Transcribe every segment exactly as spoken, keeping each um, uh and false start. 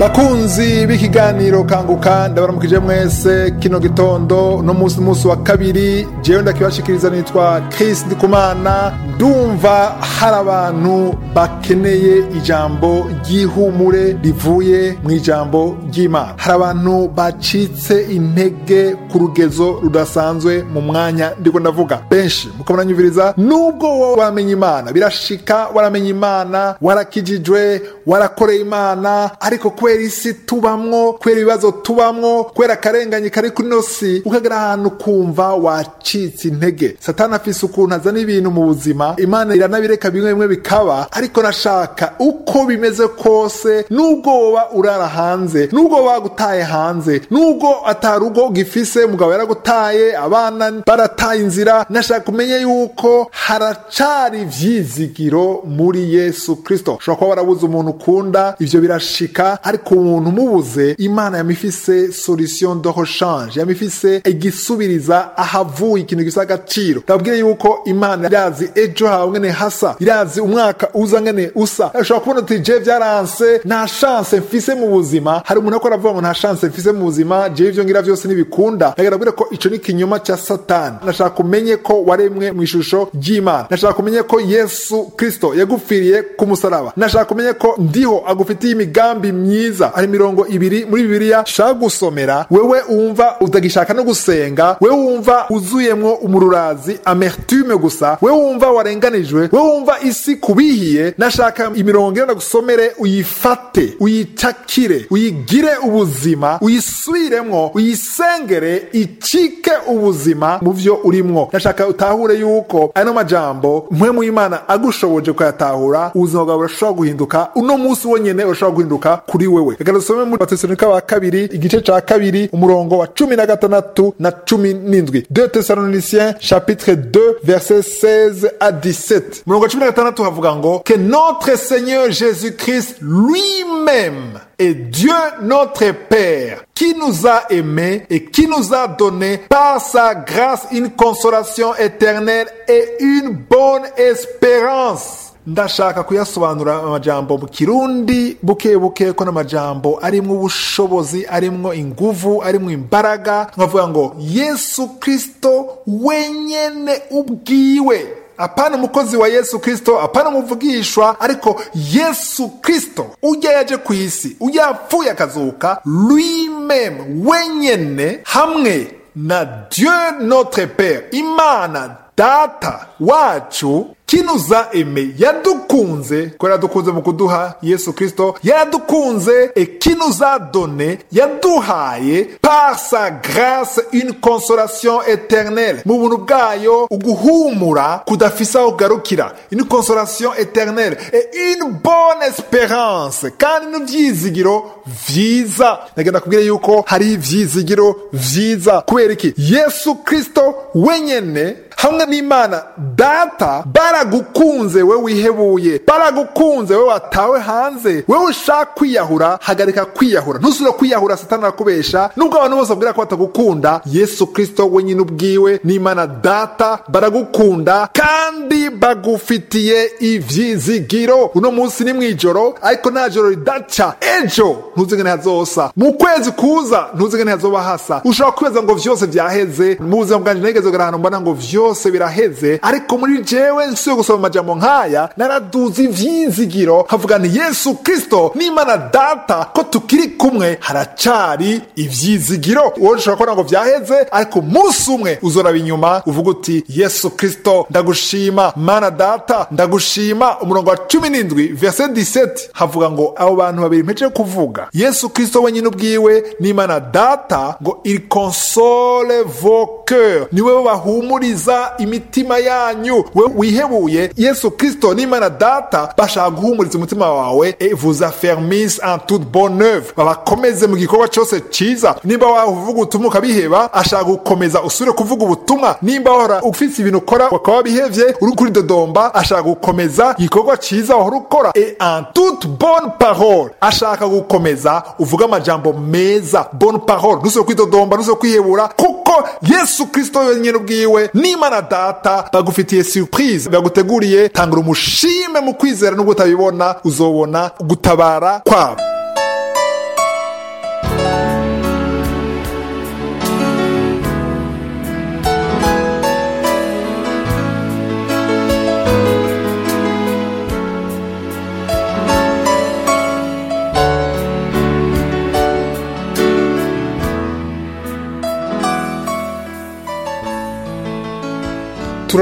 bakunzi b'ikiganiro kanguka ndabaramukije mwese kino gitondo no musi musi wa kabiri jewe ndakibashikiriza nitwa Chris Ndikumana. Ndumva hari abantu bakeneye ijambo ry'ihumure rivuye mu ijambo ry'Imana. Hari abantu bacitse intege ku rugezo rudasanzwe mu mwanya ndiko ndavuga. Benshi mukabona nyumviriza, nubwo wowe wamenye Imana, birashika waramenye Imana, warakijijwe, warakoreye Imana, ariko kubera isi tubamwo, kubera ibibazo tubamwo, kubera akarenganye kari kuri ino si, ukagera ahantu kumva wacitse intege. Satani afise ukuntu azana ibintu mu buzima, Imana iranabireka bimwe bimwe bikaba, ariko nashaka uko bimeze kose, nubwo woba urara hanze, nubwo woba gutaye hanze, nubwo atarugo gifise, mugabo yaragutaye, abana barataye inzira, nashaka kumenye yuko haracari ivyizigiro muri Yesu Kristo. Ushobora kuba warabuze umuntu ukunda, ivyo birashika, ariko umuntu umubuze, Imana yamifise solution de rechange, yamifise igisubiriza ahavuye ikintu gisa agaciro. Ndabwire yuko Imana irazi ejo hawe ngene hasa, irazi umwaka uza ngene usa. Ushobora kubona uti je vyaranse, nta chance mfise mu buzima. Hari umuntu akora avuga ngo nta chance mfise mu buzima, je ivyo ngira vyose nibikunda. Ndabwire ko ico ni kinyoma ca Satani. Nashaka kumenye ko waremwe mu ishusho ry'Imana. Nashaka kumenye ko Yesu Kristo yagupfiriye ku musaraba. Nashaka kumenye ko ndiho agufitiye imigambi myiza. Hari mirongo ibiri muri Bibiliya shaka gusomera, wewe umva utagishaka no gusenga, wewe umva uzuyemwo umururazi, amertume gusa, wewe umva warenganijwe, wewe umva isi kubihiye. Nashaka imirongo ira gusomere, uyifate, uyitakire, uyigire ubuzima, uyisubiremwo, uyisengere, icike ubuzima mu vyo urimwo. Nashaka utahure yuko ano majambo mpwemu y'Imana agushoboje kuyatahura, ubuzima bwawe burashobora guhinduka uno musi wonyene, urashobora guhinduka kuri wewe. Reka dusome muri Batesalonika wa kabiri igice ca kabiri umurongo wa cumi na gatandatu na cumi n'indwi. deux Thessaloniciens chapitre deux versets seize à dix-sept. Umurongo wa cumi na gatandatu havuga ngo que notre Seigneur Jésus-Christ lui-même est Dieu notre Père, qui nous a aimés et qui nous a donné par sa grâce une consolation éternelle et une bonne espérance. Ndashaka kuyasobanura amajambo mu Kirundi buke buke, ko n'amajambo arimwo ubushobozi, arimwo inguvu, arimwo imbaraga. Nkavuga ngo Yesu Kristo wenyene ubwiwe, apana umukozi wa Yesu Kristo, apana umuvugishwa, ariko Yesu Kristo ujya yaje ku isi, ujya yapfuye akazuka, lui-même wenyene, hamwe na Dieu notre Père, Imana Data wacu, qui nous a aimé, yadukunze, ko yadukunze mu kuduha Yesu Kristo, yadukunze et qui nous a donné, yaduhaye par sa grâce une consolation éternelle, mu buntu bwayo uguhumura kudafisa ugarukira, une consolation éternelle et une bonne espérance, kandi n'vyizigiro vyiza. Nagenda kubwira yuko hari ivyizigiro vyiza. Kubera iki? Yesu Kristo wenyene hamwe n'Imana Data baragukunze we wihebuye, baragukunze we watawe hanze, we ushaka kwiyahura, hagarika kwiyahura, ntusubire kwiyahura. Satani arakubesha. Nubwo abantu bose babwira ko batagukunda, Yesu Kristo wenyine ubwiwe n'Imana Data baragukunda kandi bagufitiye ivyizigiro. Uno munsi ni mwijoro, ariko nta joro ridaca. Ejo ntuzi ngene hazosa, mu kwezi kuza ntuzi ngene hazoba hasa. Ushobora kweza ngo vyose vyaheze. Mu buzima bwanje nigeze garahano mbona ngo vyose biraheze, ariko muri jewe nsuye gusoma amajambo nkaya naraduze ivyizigiro, havuga ni Yesu Kristo n'Imana Data ko tukiri kumwe, haracari ivyizigiro. Wowe ushobora kubona ngo vyaheze, ariko umunsi umwe uzoraba inyuma uvuga uti Yesu Kristo ndagushima, Mana Data ndagushima. Umurongo wa cumi n'indwi verset dix-sept havuga ngo abo bantu babiri mpeje kuvuga, Yesu Kristo wenyine ubwiwe n'Imana Data, ngo il console vos cœurs, niwe bahumuriza imitima yanyu. We wihebuye, Yesu Kristo n'Imana Data bashaka guhumuriza umutima wawe, et vous affermissent en toute bonne œuvre, babakomeze mu gikorwa cyose ciza. Nimba wavuga ubutumwa ukabiheba, ashaka gukomeza usure kuvuga ubutumwa. Nimba wahora ufite ibintu ukora wakaba bihevye uri kuri dodomba, ashaka gukomeza igikorwa ciza wahora ukora. Et en toute bonne parole, ashaka gukomeza uvuga amajambo meza, bonne parole, nusure kwidodomba, nusure kwihebura, kuko Yesu Kristo wenyine ubwiwe n'Imana Data bagufitiye surprise, baguteguriye. Tangura umushime mu kwizera, nubwo utabibona uzobona gutabara kwabo.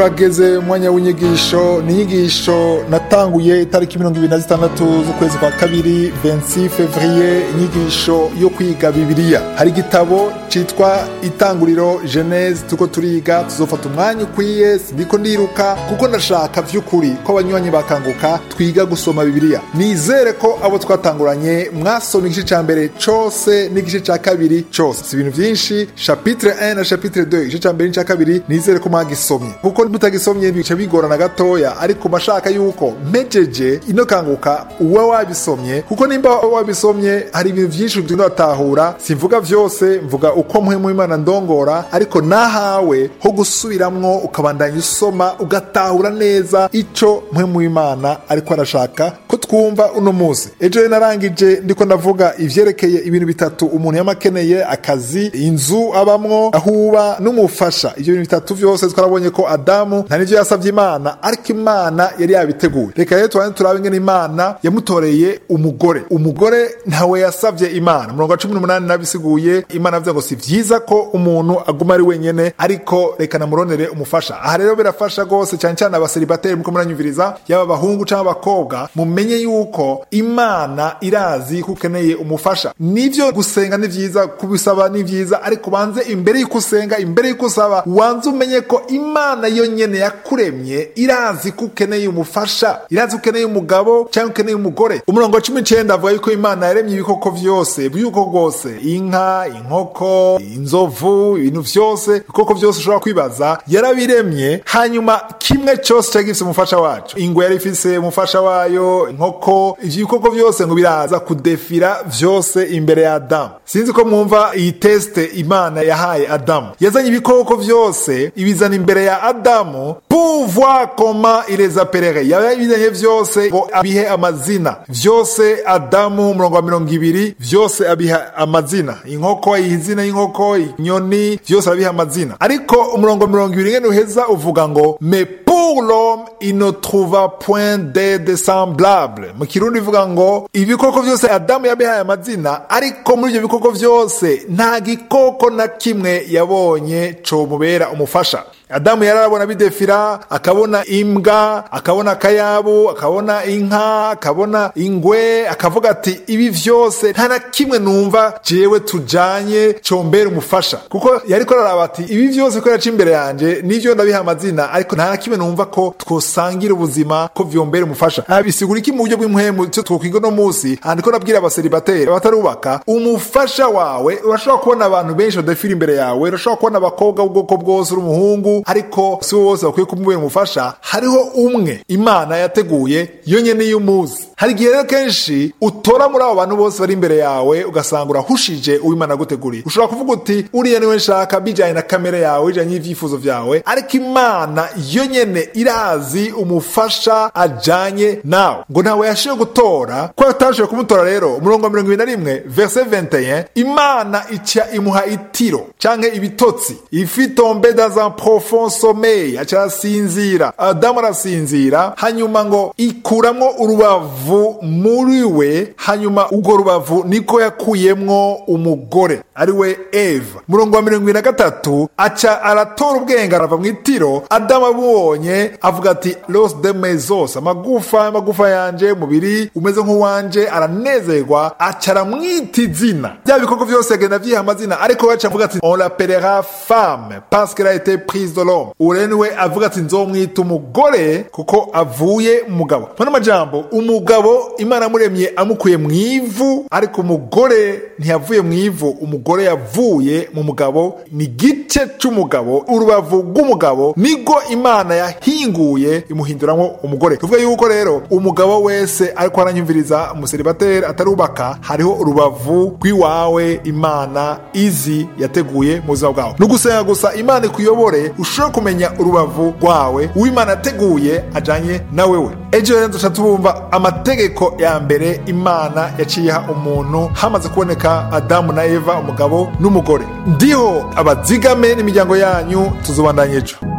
turageze mu mwanya w'inyigisho. Ni inyigisho natanguye itariki mirongo ibiri na zitandatu z'ukwezi kwa kabiri vingt-six février, inyigisho yo kwiga Bibiliya. Hari igitabo citwa Itanguriro Genese tuko turiga, tuzofata umwanya ukwiye, sindiko ndiruka kuko ndashaka vy'ukuri ko abanywanyi bakanguka twiga gusoma Bibiliya. Nizere ko abo twatanguranye mwasoma igice ca mbere cose n'igice ca kabiri cose, si ibintu vyinshi, chapitre un na chapitre deux, igice ca mbere n'ica kabiri nizere ko mwagisomye, kuko mutagisomye bica bigorana gatoya, ariko mashaka yuko mejeje ino kanguka uwa wabisomye, kuko nimba wabisomye hari ibintu vyinshi tunatahura. Simvuga vyose, mvuga uko mpwemu Imana ndongora, ariko nahawe ho gusubiramwo ukabandanya usoma ugatahura neza ico mpwemu Imana ariko arashaka ko twumva uno munsi. Ejo narangije ndiko ndavuga ivyerekeye ibintu bitatu umuntu yamakeneye: akazi, inzu abamwo, ahuba n'umufasha. Ivyo bintu bitatu vyose twarabonye ko Adamu nta nivyo yasavye Imana, ariko Imana yari yabiteguye. Reka rero tubane turabe ingene Imana yamutoreye umugore. Umugore ntawe yasavye Imana. Murongo wa cumi n'umunani nabisiguye, Imana avuze ngo si vyiza ko umuntu aguma ari wenyene, ariko reka namuronere umufasha. Aha rero birafasha gose cyane cyane abaselibateri muko muranyumviriza, yaba abahungu canke abakobwa, mumenye yuko Imana irazi ko ukeneye umufasha. Nivyo gusenga ni vyiza, kubisaba ni vyiza, ariko banze imbere yuko usenga, imbere yuko usaba, wanze umenye ko Imana yo nyene yakuremye irazi ko ukeneye umufasha, irazi ko ukeneye umugabo canke ukeneye umugore. Umurongo wa cumi n'icenda avuga yuko Imana yaremye ibikoko vyose, byuko gose, inka, inkoko, inzovu, ibintu vyose, ibikoko vyose ushobora kwibaza yarabiremye. Hanyuma kimwe cyose cyagifise umufasha wacu. Ingwe yari ifise umufasha wayo, inkoko, ivyo bikoko vyose ngo biraza kudefira vyose imbere ya Adamu. Sinzi ko mwumva iyi teste Imana yahaye Adamu. Yazanye ibikoko vyose ibizana imbere ya Adamu pour voir comment il les appellerait. Yabizanye vyose ngo abihe amazina. Vyose Adamu murongo wa mirongo ibiri vyose abiha amazina. Inkoko izina y'inkoko, inyoni vyose abiha amazina. Ariko umurongo wa mirongo ibiri ngene uheza uvuga ngo mais pour l'homme il ne trouva point d'aide semblable. Mu Kirundi ivuga ngo ibikoko vyose Adamu yabihaye amazina, ariko muri ivyo bikoko vyose nta gikoko na kimwe yabonye co mubera umufasha. Adamu yarabona bidefira, akabona imbwa, akabona akayabu, akabona inka, akabona ingwe, akavuga ati ibi vyose nta na kimwe numva jewe tujanye combera umufasha. Kuko yariko araraba ati ibi vyose ko yaca imbere yanje nivyo ndabiha amazina, ariko nta na kimwe numva ko twosangira ubuzima ko vyombera umufasha. Abisigura iki mu buryo bw'impwemu cyo twokwiga no musi, andiko nabwira abaselibateri abatarubaka, umufasha wawe urashobora kubona abantu benshi badafira imbere yawe, urashobora kubona abakobwa bw'ubwoko bwose uri umuhungu, ariko si wose bakwiye kumubera umufasha. Hariho umwe Imana yateguye yo nyene y'umuzi. Hari igihe rero kenshi utora muri abo bantu bose bari imbere yawe ugasanga urahushije uw'Imana guteguriye. Ushobora kuvuga uti uriya niwe nshaka bijanye na kamere yawe, bijanye n'ivyifuzo vyawe, ariko Imana yo nyene irazi umufasha ajanye nawe. Ngo ntawe yashiye gutora ko yatashiye kumutora. Rero umurongo wa mirongo ibiri na rimwe verset vingt et un, Imana ica imuha itiro canke ibitotsi, ifi tombe dans un profond sommeil, aca asinzira. Adamu arasinzira, hanyuma ngo ikuramwo urubavu muri we, hanyuma urwo rubavu niko yakuyemwo umugore ari we Eva. Murongo wa mirongo ibiri na gatatu aca aratora ubwenge arava mu itiro. Adamu abonye avuga ati los de mesos, amagufa amagufa yanje, mubiri umeze nk'uwanje, aranezerwa, aca aramwita izina. Bya bikoko vyose agenda vyiha amazina, ariko aca avuga ati on l'appellera femme parce qu'elle a été prise de l'homme. Urene we avuga ati nzomwita umugore kuko avuye mu mugabo. Mwana majambo, umugabo Imana muremye amukuye mu ivu, ariko umugore ntiyavuye mu ivu, umugore yavuye mu mugabo. Ni gice c'umugabo, urubavu rw'umugabo nigo Imana yahinguye imuhinduramwo umugore. Tuvuga yuko rero umugabo wese ariko aranyumviriza, umuselibateri atarubaka, hariho urubavu rw'iwawe Imana izi yateguye mu buzima bwawe. Nugusenga gusa Imana ikuyobore ushobora kumenya urubavu rwawe uw'Imana yateguye ajanye na wewe. Ejo rero duca tubumva amategeko ya mbere Imana yaciyeha umuntu hamaze kuboneka Adamu na Eva, umugabo n'umugore. Ndiho abazigame n'imiryango yanyu, tuzobandanya ejo.